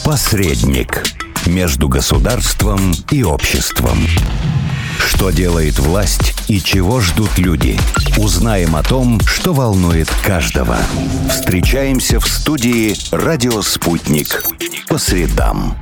Посредник между государством и обществом. Что делает власть и чего ждут люди? Узнаем о том, что волнует каждого. Встречаемся в студии «Радио Спутник» по средам.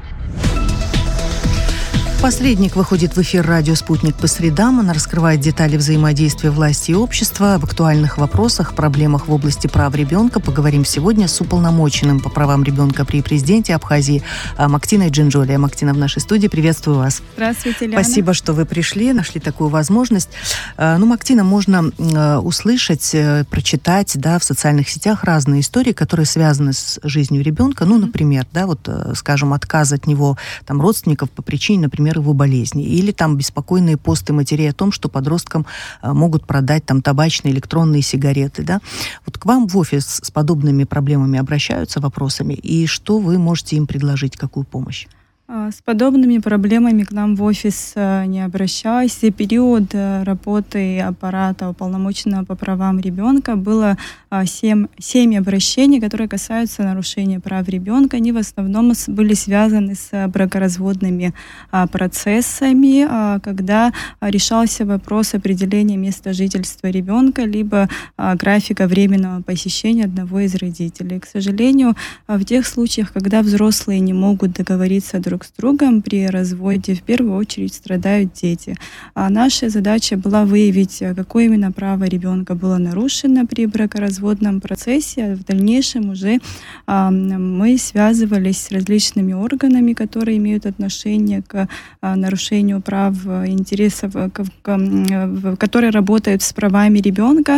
«Посредник» выходит в эфир «Радио Спутник» по средам. Она раскрывает детали взаимодействия власти и общества. Об актуальных вопросах, проблемах в области прав ребенка поговорим сегодня с уполномоченным по правам ребенка при президенте Абхазии Мактиной Джинджолией. Мактина в нашей студии. Приветствую вас. Здравствуйте, Лена. Спасибо, что вы пришли, нашли такую возможность. Мактина, можно услышать, прочитать, в социальных сетях разные истории, которые связаны с жизнью ребенка. Например, скажем, отказ от него родственников по причине, например, его болезни. Или беспокойные посты матерей о том, что подросткам могут продать табачные электронные сигареты. К вам в офис с подобными проблемами обращаются, вопросами, и что вы можете им предложить, какую помощь? С подобными проблемами к нам в офис не обращались. За период работы аппарата уполномоченного по правам ребенка было 7 обращений, которые касаются нарушения прав ребенка. Они в основном были связаны с бракоразводными процессами, когда решался вопрос определения места жительства ребенка, либо графика временного посещения одного из родителей. К сожалению, в тех случаях, когда взрослые не могут договориться друг с другом при разводе, в первую очередь страдают дети. Наша задача была выявить, какое именно право ребенка было нарушено при бракоразводном процессе. В дальнейшем уже мы связывались с различными органами, которые имеют отношение к нарушению прав, интересов, которые работают с правами ребенка,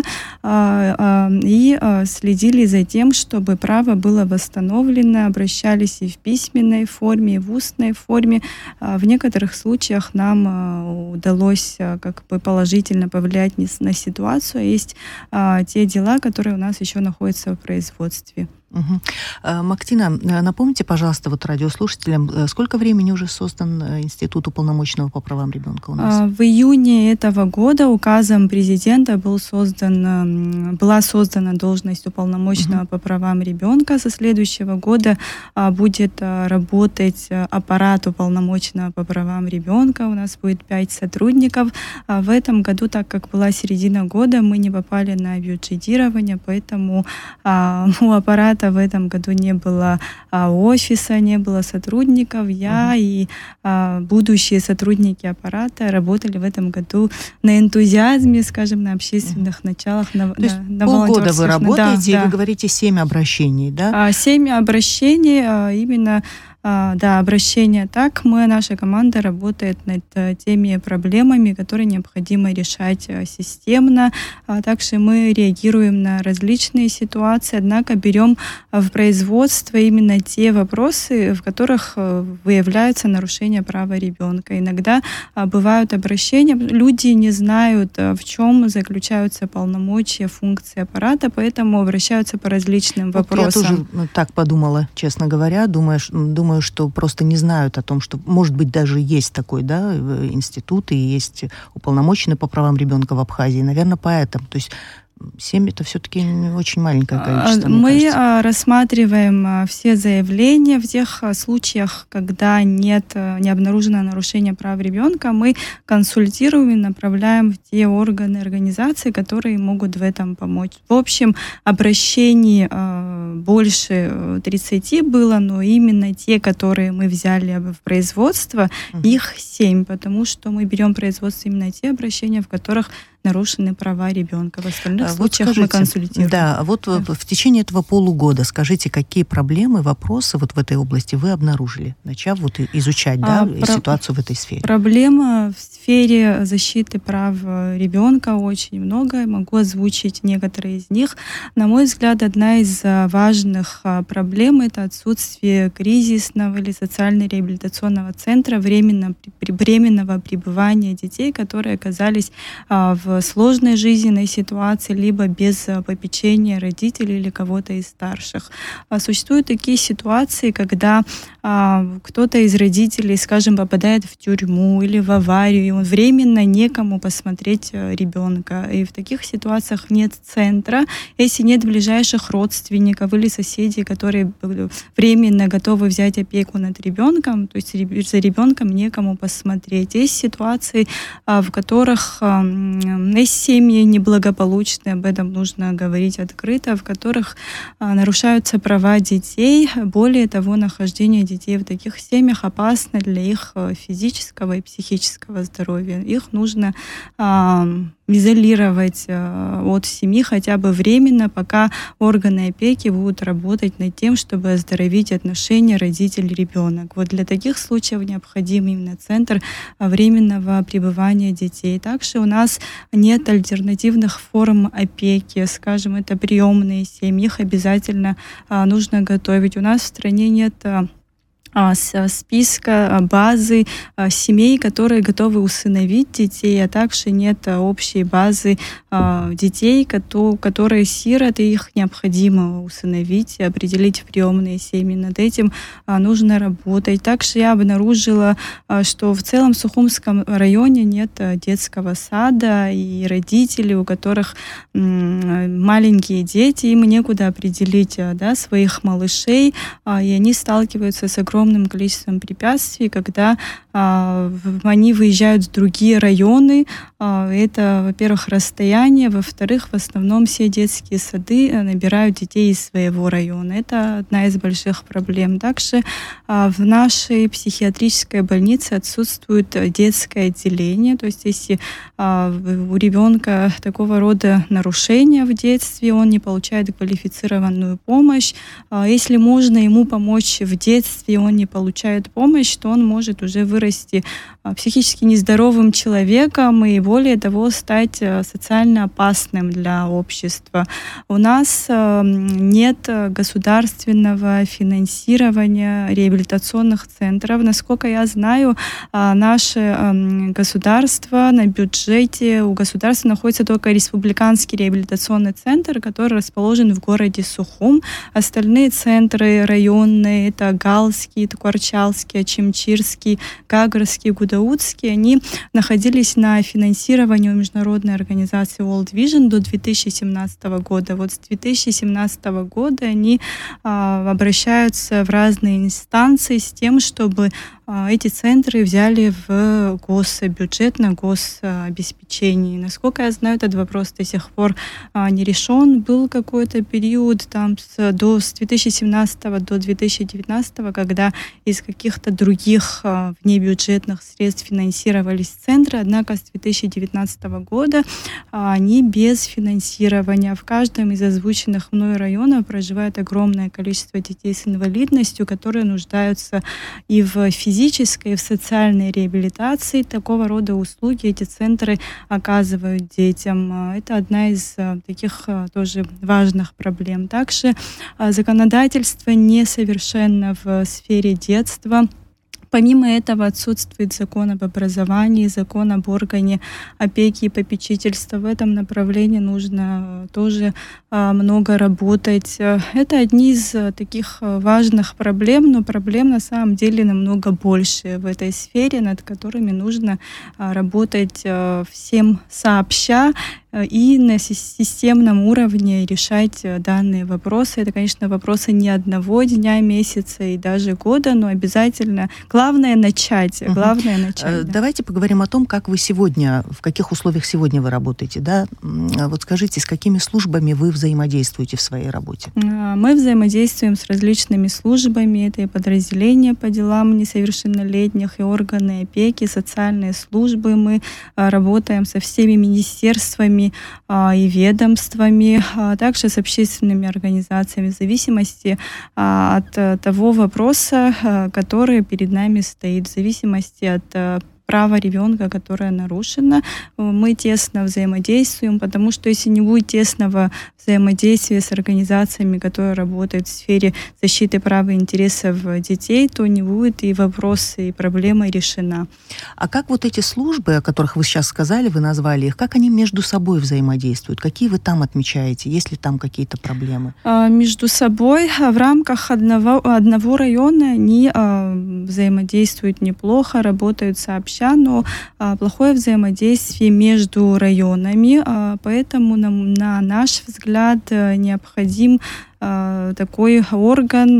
и следили за тем, чтобы право было восстановлено, обращались и в письменной форме, и в устной форме. В некоторых случаях нам удалось положительно повлиять на ситуацию. Есть те дела, которые у нас еще находятся в производстве. Мактина, напомните, пожалуйста, радиослушателям, сколько времени уже создан Институт уполномоченного по правам ребенка у нас? В июне этого года указом президента была создана должность уполномоченного по правам ребенка. Со следующего года будет работать аппарат уполномоченного по правам ребенка. У нас будет 5 сотрудников. В этом году, так как была середина года, мы не попали на бюджетирование, поэтому у аппарата в этом году не было офиса, не было сотрудников. Я и будущие сотрудники аппарата работали в этом году на энтузиазме, скажем, на общественных началах. То есть полгода вы работаете, и вы говорите 7 обращений, да? 7 обращений, именно обращения так. Наша команда работает над теми проблемами, которые необходимо решать системно. Также мы реагируем на различные ситуации, однако берем в производство именно те вопросы, в которых выявляются нарушения права ребенка. Иногда бывают обращения, люди не знают, в чем заключаются полномочия, функции аппарата, поэтому обращаются по различным вопросам. Я тоже так подумала, честно говоря, думаю, что просто не знают о том, что, может быть, даже есть такой, институт, и есть уполномоченный по правам ребенка в Абхазии. Наверное, поэтому. То есть 7 это все-таки очень маленькое количество. Мы рассматриваем все заявления в тех случаях, когда не обнаружено нарушение прав ребенка. Мы консультируем и направляем в те органы, организации, которые могут в этом помочь. В общем, обращений больше 30 было, но именно те, которые мы взяли в производство, их 7, потому что мы берем в производство именно те обращения, в которых нарушены права ребенка. В остальных случаях мы консультируем. В течение этого полугода скажите, какие проблемы, вопросы в этой области вы обнаружили, начав изучать ситуацию в этой сфере? Проблема в сфере защиты прав ребенка очень много. Я могу озвучить некоторые из них. На мой взгляд, одна из важных проблем — это отсутствие кризисного или социально-реабилитационного центра временного пребывания детей, которые оказались в сложной жизненной ситуации, либо без попечения родителей или кого-то из старших. Существуют такие ситуации, когда кто-то из родителей, скажем, попадает в тюрьму или в аварию, и он временно некому посмотреть ребенка. И в таких ситуациях нет центра, если нет ближайших родственников или соседей, которые временно готовы взять опеку над ребенком, то есть за ребенком некому посмотреть. Есть ситуации, в которых есть семьи неблагополучные, об этом нужно говорить открыто, в которых нарушаются права детей. Более того, нахождение детей в таких семьях опасно для их физического и психического здоровья. Их нужно изолировать от семьи хотя бы временно, пока органы опеки будут работать над тем, чтобы оздоровить отношения родитель-ребенок. Вот для таких случаев необходим именно центр временного пребывания детей. Также у нас нет альтернативных форм опеки, скажем, это приемные семьи, их обязательно нужно готовить. У нас в стране нет списка, базы семей, которые готовы усыновить детей, а также нет общей базы детей, которые сироты, их необходимо усыновить, определить в приемные семьи. Над этим нужно работать. Также я обнаружила, что в целом в Сухумском районе нет детского сада, и родители, у которых маленькие дети, им некуда определить своих малышей, и они сталкиваются с огромным количеством препятствий, когда они выезжают в другие районы. Это, во-первых, расстояние, во-вторых, в основном все детские сады набирают детей из своего района. Это одна из больших проблем. Также в нашей психиатрической больнице отсутствует детское отделение, то есть если у ребенка такого рода нарушения в детстве, он не получает квалифицированную помощь. Если можно ему помочь в детстве, он не получает помощь, то он может уже вырасти психически нездоровым человеком и, более того, стать социально опасным для общества. У нас нет государственного финансирования реабилитационных центров. Насколько я знаю, наше государство на бюджете, у государства находится только республиканский реабилитационный центр, который расположен в городе Сухум. Остальные центры районные, это Галский, Корчалский, Ачимчирский, Гагрский, Гудаутский, они находились на финансировании у международной организации World Vision до 2017 года. Вот с 2017 года они обращаются в разные инстанции с тем, чтобы эти центры взяли в госбюджет, на гособеспечение. Насколько я знаю, этот вопрос до сих пор не решен. Был какой-то период с 2017 до 2019, когда из каких-то других внебюджетных средств финансировались центры, однако с 2019 года они без финансирования. В каждом из озвученных мной районов проживает огромное количество детей с инвалидностью, которые нуждаются и в физической, и в социальной реабилитации. Такого рода услуги эти центры оказывают детям. Это одна из таких тоже важных проблем. Также законодательство несовершенно в сфере детства. Помимо этого отсутствует закон об образовании, закон об органе опеки и попечительства. В этом направлении нужно тоже много работать. Это одни из таких важных проблем, но проблем на самом деле намного больше в этой сфере, над которыми нужно работать всем сообща и на системном уровне решать данные вопросы. Это, конечно, вопросы не одного дня, месяца и даже года, но обязательно главное начать. Давайте поговорим о том, как вы сегодня, в каких условиях сегодня вы работаете. Да? Вот скажите, с какими службами вы взаимодействуете в своей работе? Мы взаимодействуем с различными службами. Это и подразделения по делам несовершеннолетних, и органы опеки, социальные службы. Мы работаем со всеми министерствами и ведомствами, а также с общественными организациями, в зависимости от того вопроса, который перед нами стоит, в зависимости от право ребенка, которое нарушено. Мы тесно взаимодействуем, потому что если не будет тесного взаимодействия с организациями, которые работают в сфере защиты прав и интересов детей, то не будет и вопросы, и проблема решена. А как вот эти службы, о которых вы сейчас сказали, вы назвали их, как они между собой взаимодействуют? Какие вы там отмечаете? Есть ли там какие-то проблемы? Между собой в рамках одного района они взаимодействуют неплохо, работают сообща, но плохое взаимодействие между районами, поэтому на наш взгляд необходим такой орган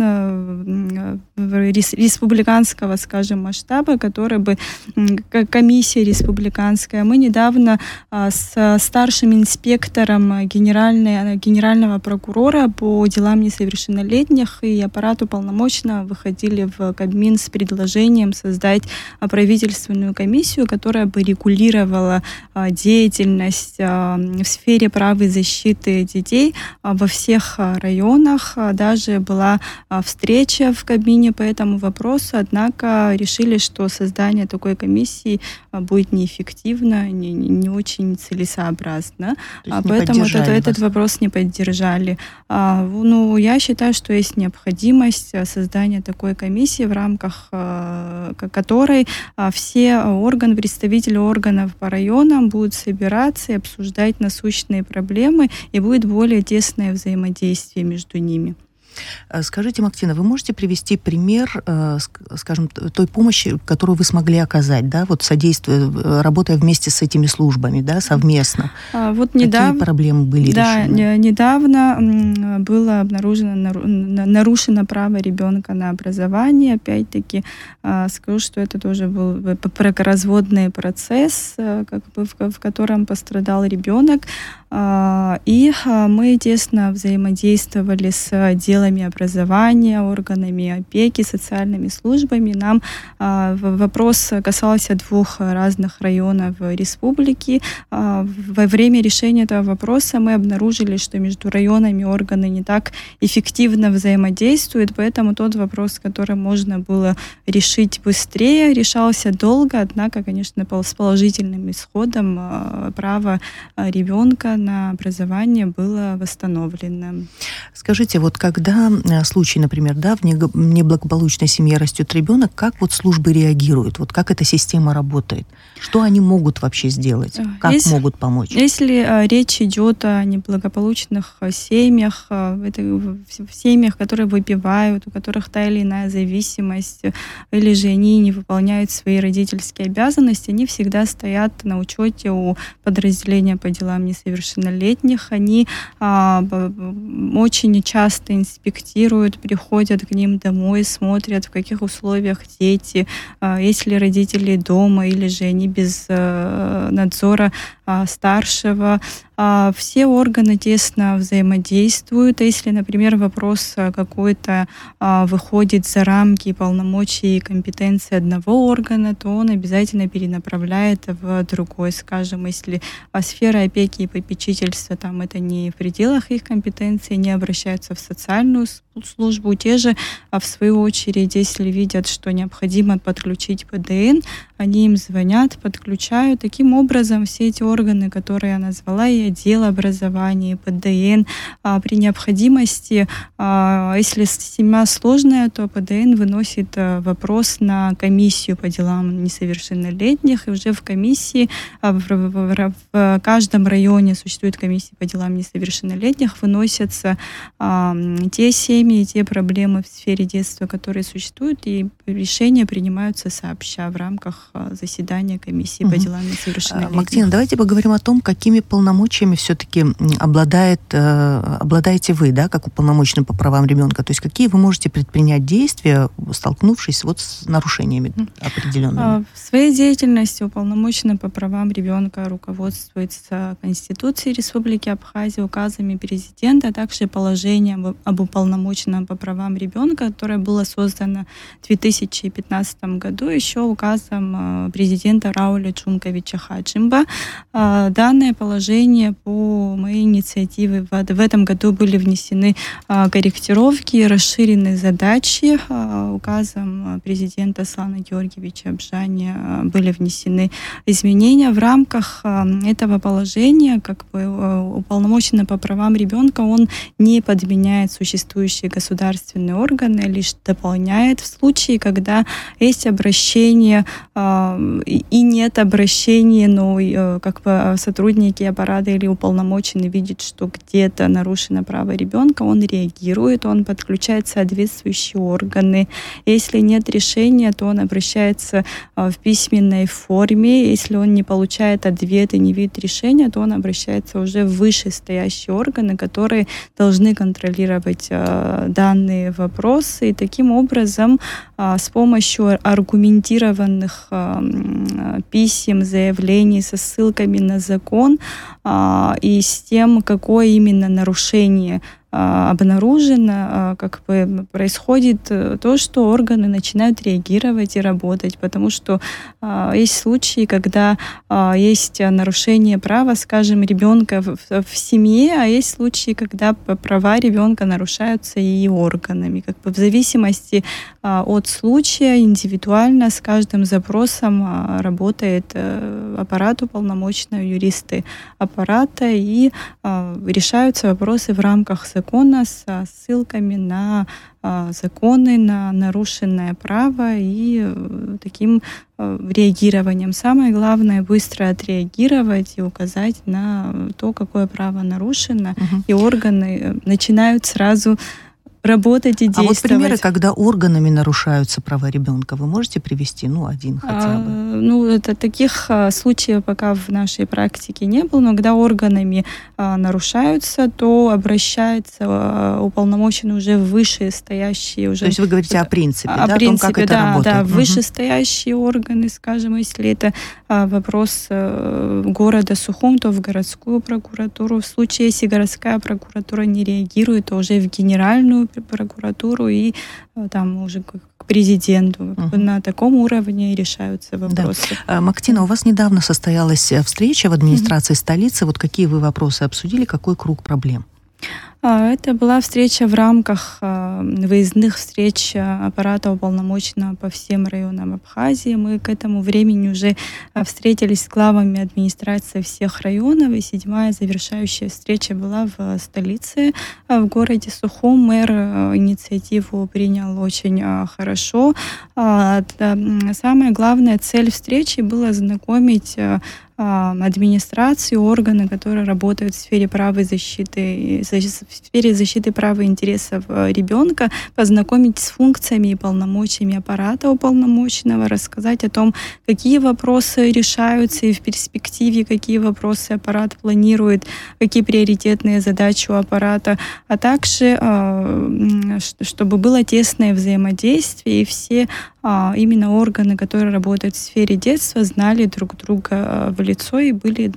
республиканского, скажем, масштаба, который бы, как комиссия республиканская. Мы недавно с старшим инспектором генерального прокурора по делам несовершеннолетних и аппарату уполномоченного выходили в Кабмин с предложением создать правительственную комиссию, которая бы регулировала деятельность в сфере прав и защиты детей во всех районах. Даже была встреча в Кабмине по этому вопросу, однако решили, что создание такой комиссии будет неэффективно, не очень целесообразно. Поэтому этот вопрос не поддержали. Я считаю, что есть необходимость создания такой комиссии, в рамках которой все представители органов по районам будут собираться и обсуждать насущные проблемы, и будет более тесное взаимодействие между ними. Скажите, Мактина, вы можете привести пример, скажем, той помощи, которую вы смогли оказать, да, вот содействуя, работая вместе с этими службами, да, совместно? Какие проблемы были решены? Недавно было нарушено право ребенка на образование. Опять-таки, скажу, что это тоже был бракоразводный процесс, в котором пострадал ребенок. И мы тесно взаимодействовали с отделами образования, органами опеки, социальными службами. Нам вопрос касался 2 разных районов республики. Во время решения этого вопроса мы обнаружили, что между районами органы не так эффективно взаимодействуют, поэтому тот вопрос, который можно было решить быстрее, решался долго, однако, конечно, с положительным исходом право ребенка на образование было восстановлено. Скажите, вот когда случай, например, да, в неблагополучной семье растет ребенок, как вот службы реагируют? Вот как эта система работает? Что они могут вообще сделать? Как могут помочь? Если речь идет о неблагополучных семьях, в семьях, которые выпивают, у которых та или иная зависимость, или же они не выполняют свои родительские обязанности, они всегда стоят на учете у подразделения по делам несовершеннолетних. Они очень часто инспектируют, приходят к ним домой, смотрят, в каких условиях дети, есть ли родители дома, или же они без надзора старшего. Все органы тесно взаимодействуют. Если, например, вопрос какой-то выходит за рамки полномочий и компетенции одного органа, то он обязательно перенаправляет в другой. Скажем, если сфера опеки и попечительства, там это не в пределах их компетенции, не обращаются в социальную службу. Те же, в свою очередь, если видят, что необходимо подключить ПДН, они им звонят, подключают. Таким образом, все эти органы, которые я назвала, и отдел образования, и ПДН, при необходимости, если семья сложная, то ПДН выносит вопрос на комиссию по делам несовершеннолетних, и уже в комиссии, в каждом районе существует комиссия по делам несовершеннолетних, выносятся те семьи и те проблемы в сфере детства, которые существуют, и решения принимаются сообща в рамках заседания комиссии по делам несовершеннолетних. Мактина, давайте поговорим о том, какими полномочиями все-таки обладаете вы, да, как уполномоченный по правам ребенка. То есть какие вы можете предпринять действия, столкнувшись вот с нарушениями определенными? В своей деятельности уполномоченный по правам ребенка руководствуется Конституцией Республики Абхазия, указами президента, а также положением об уполномоченном уполномоченного по правам ребенка, которое было создано в 2015 году еще указом президента Рауля Чунковича Хаджимба. Данное положение по моей инициативе в этом году были внесены корректировки, расширены задачи. Указом президента Аслана Георгиевича Абжани были внесены изменения. В рамках этого положения уполномоченный по правам ребенка, он не подменяет существующие государственные органы, лишь дополняет в случае, когда есть обращение и нет обращения, но сотрудники аппарата или уполномоченный видит, что где-то нарушено право ребенка, он реагирует, он подключает соответствующие органы. Если нет решения, то он обращается в письменной форме. Если он не получает ответ и не видит решения, то он обращается уже в вышестоящие органы, которые должны контролировать данные вопросы. И таким образом, с помощью аргументированных писем, заявлений со ссылками на закон и с тем, какое именно нарушение обнаружено, происходит то, что органы начинают реагировать и работать, потому что есть случаи, когда есть нарушение права, скажем, ребенка в семье, а есть случаи, когда права ребенка нарушаются и органами. В зависимости от случая индивидуально с каждым запросом работает аппарат уполномоченного, юристы аппарата, и решаются вопросы в рамках закона со ссылками на законы, на нарушенное право и таким реагированием. Самое главное — быстро отреагировать и указать на то, какое право нарушено, и органы начинают сразу работать и действовать. А вот примеры, когда органами нарушаются права ребенка, вы можете привести, один хотя бы? Таких случаев пока в нашей практике не было, но когда органами нарушаются, то обращается уполномоченный уже в вышестоящие. То есть вы говорите о принципе, о том, как это работает? Да, вышестоящие органы, скажем, если это вопрос города Сухум, то в городскую прокуратуру. В случае, если городская прокуратура не реагирует, то уже в генеральную прокуратуру и там уже к президенту. На таком уровне решаются вопросы. Да. Мактина, у вас недавно состоялась встреча в администрации столицы. Вот какие вы вопросы обсудили, какой круг проблем? Это была встреча в рамках выездных встреч аппарата уполномоченного по всем районам Абхазии. Мы к этому времени уже встретились с главами администрации всех районов, и 7-я завершающая встреча была в столице, в городе Сухум. Мэр инициативу принял очень хорошо. Самая главная цель встречи была знакомить администрации, органы, которые работают в сфере защиты прав и интересов ребенка, познакомить с функциями и полномочиями аппарата уполномоченного, рассказать о том, какие вопросы решаются и в перспективе, какие вопросы аппарат планирует, какие приоритетные задачи у аппарата, а также, чтобы было тесное взаимодействие, и все именно органы, которые работают в сфере детства, знали друг друга в лицо и были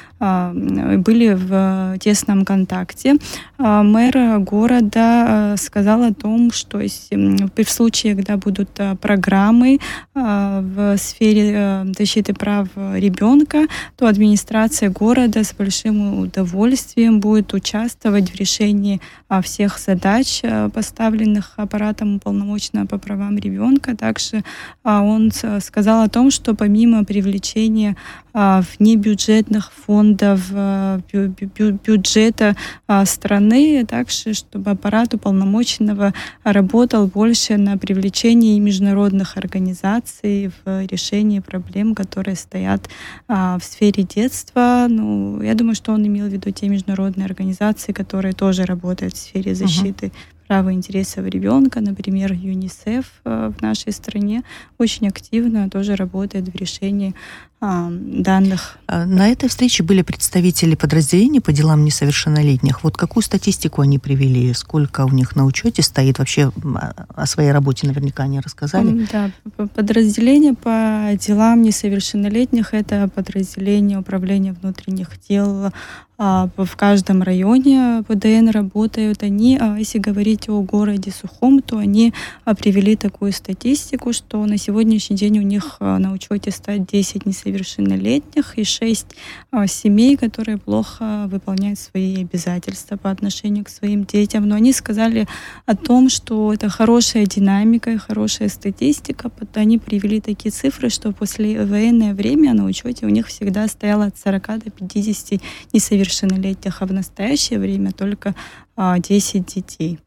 в тесном контакте. Мэр города сказал о том, что в случае, когда будут программы в сфере защиты прав ребенка, то администрация города с большим удовольствием будет участвовать в решении всех задач, поставленных аппаратом уполномоченного по правам ребенка. Также он сказал о том, что помимо привлечения внебюджетных фондов, бюджета страны, также чтобы аппарат уполномоченного работал больше на привлечении международных организаций в решении проблем, которые стоят в сфере детства. Я думаю, что он имел в виду те международные организации, которые тоже работают в сфере защиты права и интересов ребенка. Например, ЮНИСЕФ в нашей стране очень активно тоже работает в решении данных. На этой встрече были представители подразделений по делам несовершеннолетних. Вот какую статистику они привели? Сколько у них на учете стоит? Вообще о своей работе наверняка они рассказали. Да, подразделение по делам несовершеннолетних — это подразделение управления внутренних дел. В каждом районе ПДН работают. Они, если говорить о городе Сухум, то они привели такую статистику, что на сегодняшний день у них на учете стоит 10 несовершеннолетних и 6 семей, которые плохо выполняют свои обязательства по отношению к своим детям. Но они сказали о том, что это хорошая динамика и хорошая статистика. Они привели такие цифры, что после военное время на учете у них всегда стояло от 40 до 50 несовершеннолетних, а в настоящее время только 10 детей.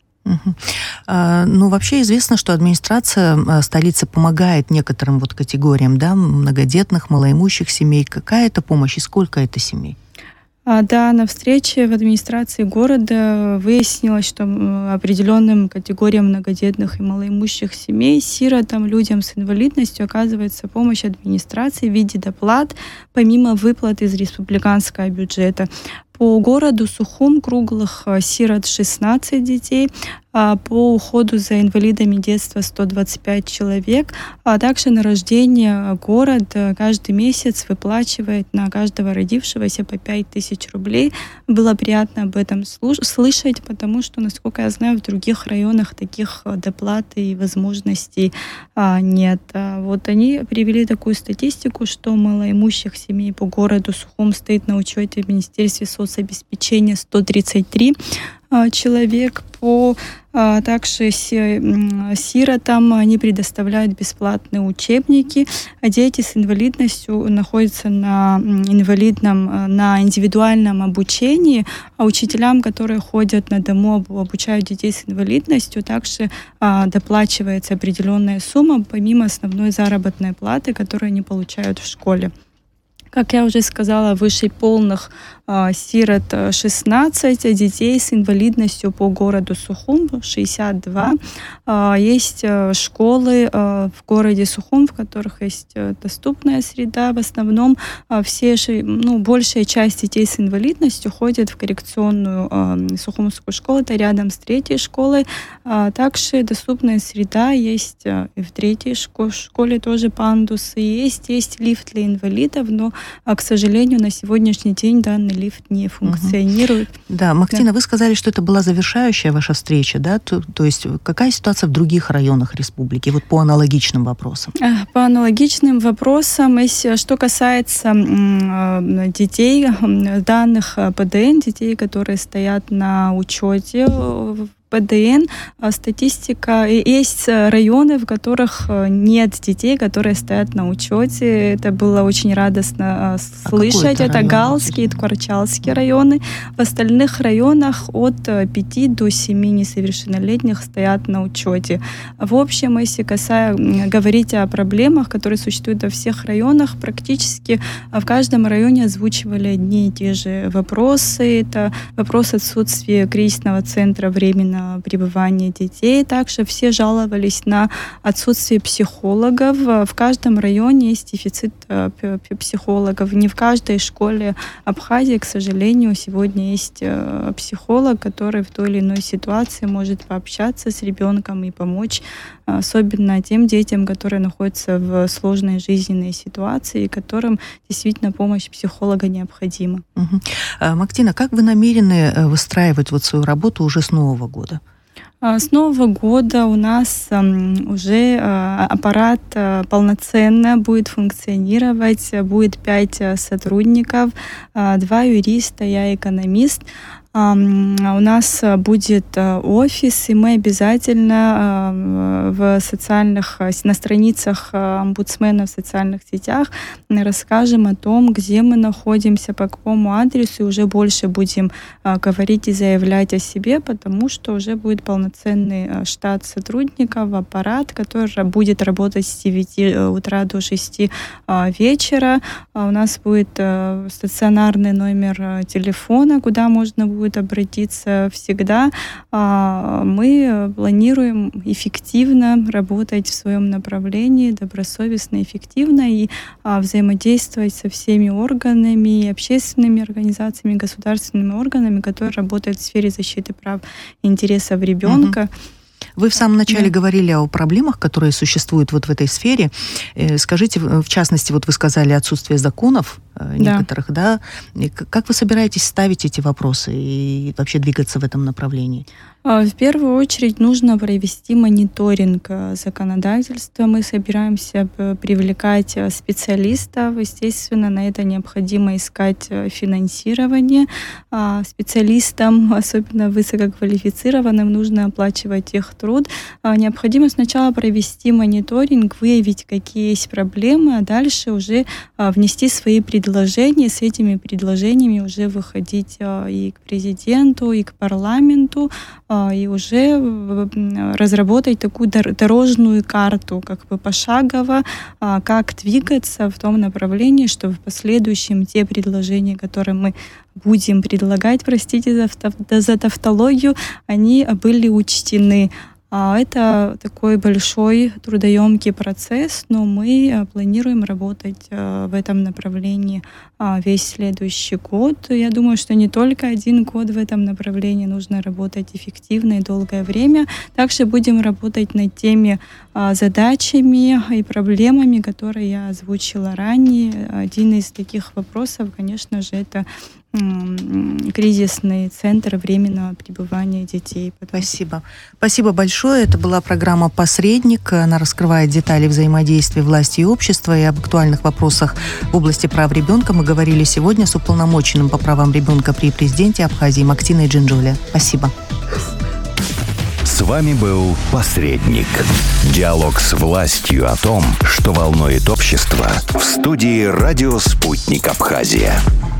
Ну, вообще известно, что администрация столицы помогает некоторым вот категориям, да, многодетных, малоимущих семей. Какая это помощь и сколько это семей? Да, на встрече в администрации города выяснилось, что определенным категориям многодетных и малоимущих семей, сиротам, людям с инвалидностью оказывается помощь администрации в виде доплат, помимо выплат из республиканского бюджета. По городу Сухум круглых сирот 16 детей, по уходу за инвалидами детства 125 человек, а также на рождение город каждый месяц выплачивает на каждого родившегося по 5000 рублей. Было приятно об этом слышать, потому что, насколько я знаю, в других районах таких доплат и возможностей нет. Вот они привели такую статистику, что малоимущих семей по городу Сухум стоит на учете в Министерстве соцобеспечения 133 человек. Также сиротам они предоставляют бесплатные учебники. Дети с инвалидностью находятся на индивидуальном обучении, а учителям, которые ходят на дому, обучают детей с инвалидностью, также доплачивается определенная сумма, помимо основной заработной платы, которую они получают в школе. Как я уже сказала, выше полных сирот 16, детей с инвалидностью по городу Сухум 62. Есть школы в городе Сухум, в которых есть доступная среда. В основном большая часть детей с инвалидностью ходят в коррекционную Сухумскую школу, это рядом с 3-й школой. Также доступная среда есть и в 3-й школе тоже пандусы есть лифт для инвалидов, но, к сожалению, на сегодняшний день данный лифт не функционирует. Да, Мактина, вы сказали, что это была завершающая ваша встреча, да? То есть какая ситуация в других районах республики, вот по аналогичным вопросам? По аналогичным вопросам, что касается детей, данных ПДН, детей, которые стоят на учете в ПДН, статистика, есть районы, в которых нет детей, которые стоят на учете. Это было очень радостно слышать. Это Галские и Ткварчалские районы. В остальных районах от 5 до 7 несовершеннолетних стоят на учете. В общем, если говорить о проблемах, которые существуют во всех районах, практически в каждом районе озвучивали одни и те же вопросы. Это вопрос отсутствия кризисного центра временно пребывания детей. Также все жаловались на отсутствие психологов. В каждом районе есть дефицит психологов. Не в каждой школе Абхазии, к сожалению, сегодня есть психолог, который в той или иной ситуации может пообщаться с ребенком и помочь, особенно тем детям, которые находятся в сложной жизненной ситуации, которым действительно помощь психолога необходима. Мактина, как вы намерены выстраивать вот свою работу уже с Нового года? С Нового года у нас уже аппарат полноценно будет функционировать, будет 5 сотрудников, 2 юриста, я экономист. У нас будет офис, и мы обязательно на страницах омбудсмена в социальных сетях расскажем о том, где мы находимся, по какому адресу, и уже больше будем говорить и заявлять о себе, потому что уже будет полноценный штат сотрудников, аппарат, который будет работать с 9 утра до 6 вечера. У нас будет стационарный номер телефона, куда можно будет могут обратиться всегда. Мы планируем эффективно работать в своем направлении, добросовестно, эффективно и взаимодействовать со всеми органами, общественными организациями, государственными органами, которые работают в сфере защиты прав и интересов ребенка. Вы в самом начале говорили о проблемах, которые существуют вот в этой сфере. Скажите, в частности, вот вы сказали отсутствие законов некоторых, да? Как вы собираетесь ставить эти вопросы и вообще двигаться в этом направлении? В первую очередь нужно провести мониторинг законодательства. Мы собираемся привлекать специалистов. Естественно, на это необходимо искать финансирование. Специалистам, особенно высококвалифицированным, нужно оплачивать их труд. Необходимо сначала провести мониторинг, выявить, какие есть проблемы, а дальше уже внести свои предложения. С этими предложениями уже выходить и к президенту, и к парламенту, и уже разработать такую дорожную карту, как бы пошагово, как двигаться в том направлении, чтобы в последующем те предложения, которые мы будем предлагать, простите за тавтологию, они были учтены. Это такой большой трудоемкий процесс, но мы планируем работать в этом направлении весь следующий год. Я думаю, что не только 1 год в этом направлении, нужно работать эффективно и долгое время. Также будем работать над теми задачами и проблемами, которые я озвучила ранее. Один из таких вопросов, конечно же, это кризисный центр временного пребывания детей. Спасибо. Спасибо большое. Это была программа «Посредник». Она раскрывает детали взаимодействия власти и общества, и об актуальных вопросах в области прав ребенка мы говорили сегодня с уполномоченным по правам ребенка при президенте Абхазии Мактиной Джинджуле. Спасибо. С вами был «Посредник». Диалог с властью о том, что волнует общество, в студии «Радио Спутник Абхазия».